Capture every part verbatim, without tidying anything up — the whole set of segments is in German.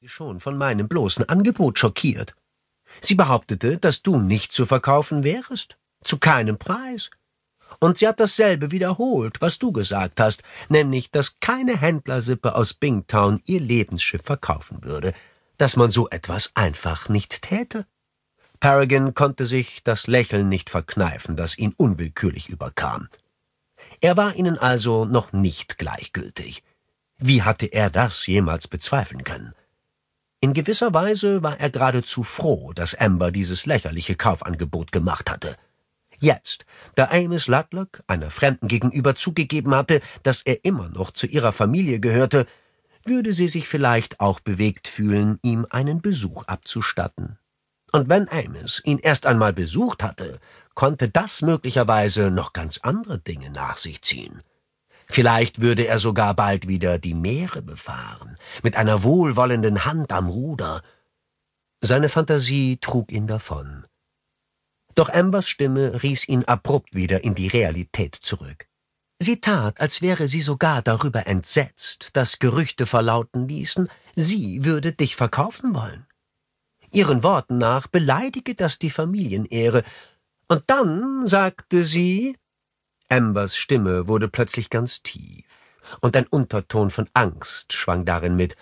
schon von meinem bloßen Angebot schockiert. Sie behauptete, dass du nicht zu verkaufen wärest, zu keinem Preis. Und sie hat dasselbe wiederholt, was du gesagt hast, nämlich, dass keine Händlersippe aus Bingtown ihr Lebensschiff verkaufen würde, dass man so etwas einfach nicht täte. Peregrine konnte sich das Lächeln nicht verkneifen, das ihn unwillkürlich überkam. Er war ihnen also noch nicht gleichgültig. Wie hatte er das jemals bezweifeln können? In gewisser Weise war er geradezu froh, dass Amber dieses lächerliche Kaufangebot gemacht hatte. Jetzt, da Amos Ludlock einer Fremden gegenüber zugegeben hatte, dass er immer noch zu ihrer Familie gehörte, würde sie sich vielleicht auch bewegt fühlen, ihm einen Besuch abzustatten. Und wenn Amos ihn erst einmal besucht hatte, konnte das möglicherweise noch ganz andere Dinge nach sich ziehen. Vielleicht würde er sogar bald wieder die Meere befahren, mit einer wohlwollenden Hand am Ruder. Seine Fantasie trug ihn davon. Doch Ambers Stimme riss ihn abrupt wieder in die Realität zurück. Sie tat, als wäre sie sogar darüber entsetzt, dass Gerüchte verlauten ließen, sie würde dich verkaufen wollen. Ihren Worten nach beleidige das die Familienehre. Und dann sagte sie... Ambers Stimme wurde plötzlich ganz tief, und ein Unterton von Angst schwang darin mit.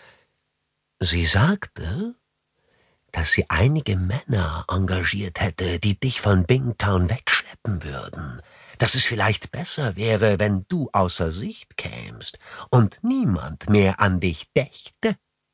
Sie sagte, dass sie einige Männer engagiert hätte, die dich von Bingtown wegschleppen würden, dass es vielleicht besser wäre, wenn du außer Sicht kämst und niemand mehr an dich dächte.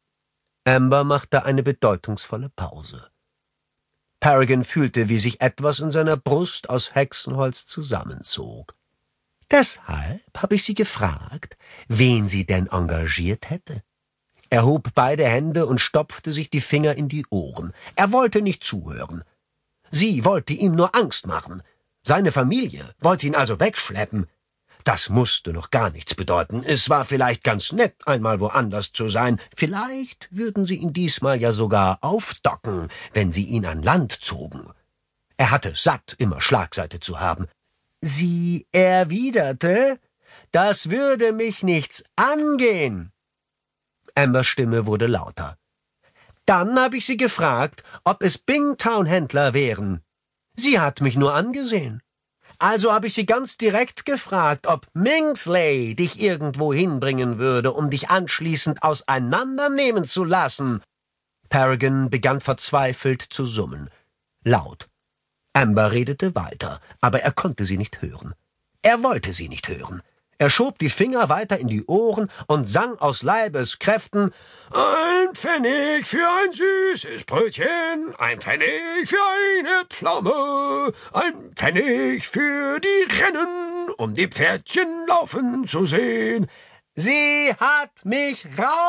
Amber machte eine bedeutungsvolle Pause. Peregrine fühlte, wie sich etwas in seiner Brust aus Hexenholz zusammenzog. Deshalb habe ich sie gefragt, wen sie denn engagiert hätte. Er hob beide Hände und stopfte sich die Finger in die Ohren. Er wollte nicht zuhören. Sie wollte ihm nur Angst machen. Seine Familie wollte ihn also wegschleppen. Das musste noch gar nichts bedeuten. Es war vielleicht ganz nett, einmal woanders zu sein. Vielleicht würden sie ihn diesmal ja sogar aufdocken, wenn sie ihn an Land zogen. Er hatte satt, immer Schlagseite zu haben. Sie erwiderte, das würde mich nichts angehen. Ambers Stimme wurde lauter. Dann habe ich sie gefragt, ob es Bingtown-Händler wären. Sie hat mich nur angesehen. Also habe ich sie ganz direkt gefragt, ob Mingsley dich irgendwo hinbringen würde, um dich anschließend auseinandernehmen zu lassen. Peregrine begann verzweifelt zu summen. Laut. Amber redete weiter, aber er konnte sie nicht hören. Er wollte sie nicht hören. Er schob die Finger weiter in die Ohren und sang aus Leibeskräften, »Ein Pfennig für ein süßes Brötchen, ein Pfennig für eine Pflaume, ein Pfennig für die Rennen, um die Pferdchen laufen zu sehen.« »Sie hat mich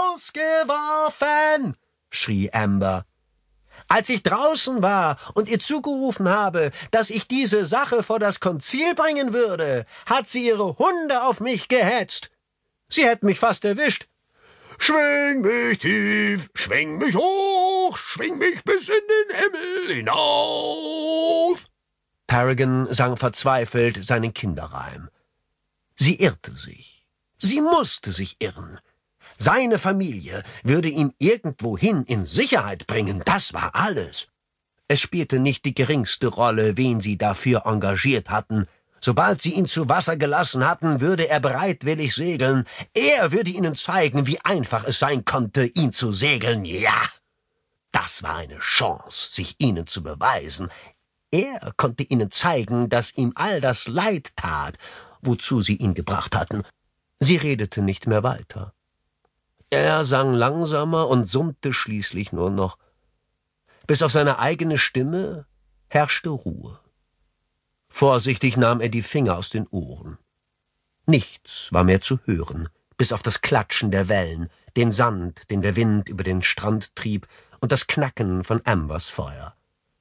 rausgeworfen«, schrie Amber. »Als ich draußen war und ihr zugerufen habe, dass ich diese Sache vor das Konzil bringen würde, hat sie ihre Hunde auf mich gehetzt. Sie hätten mich fast erwischt. »Schwing mich tief, schwing mich hoch, schwing mich bis in den Himmel hinauf!« Peregrine sang verzweifelt seinen Kinderreim. Sie irrte sich. Sie musste sich irren. Seine Familie würde ihn irgendwohin in Sicherheit bringen, das war alles. Es spielte nicht die geringste Rolle, wen sie dafür engagiert hatten. Sobald sie ihn zu Wasser gelassen hatten, würde er bereitwillig segeln. Er würde ihnen zeigen, wie einfach es sein konnte, ihn zu segeln. Ja, das war eine Chance, sich ihnen zu beweisen. Er konnte ihnen zeigen, dass ihm all das leid tat, wozu sie ihn gebracht hatten. Sie redete nicht mehr weiter. Er sang langsamer und summte schließlich nur noch. Bis auf seine eigene Stimme herrschte Ruhe. Vorsichtig nahm er die Finger aus den Ohren. Nichts war mehr zu hören, bis auf das Klatschen der Wellen, den Sand, den der Wind über den Strand trieb, und das Knacken von Ambers Feuer.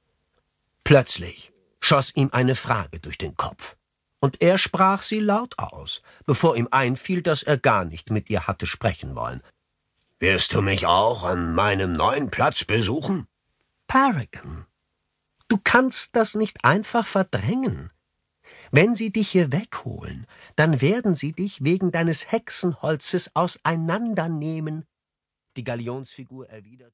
Plötzlich schoss ihm eine Frage durch den Kopf. Und er sprach sie laut aus, bevor ihm einfiel, dass er gar nicht mit ihr hatte sprechen wollen. »Wirst du mich auch an meinem neuen Platz besuchen?« »Peregrine, du kannst das nicht einfach verdrängen. Wenn sie dich hier wegholen, dann werden sie dich wegen deines Hexenholzes auseinandernehmen. Die Galionsfigur erwiderte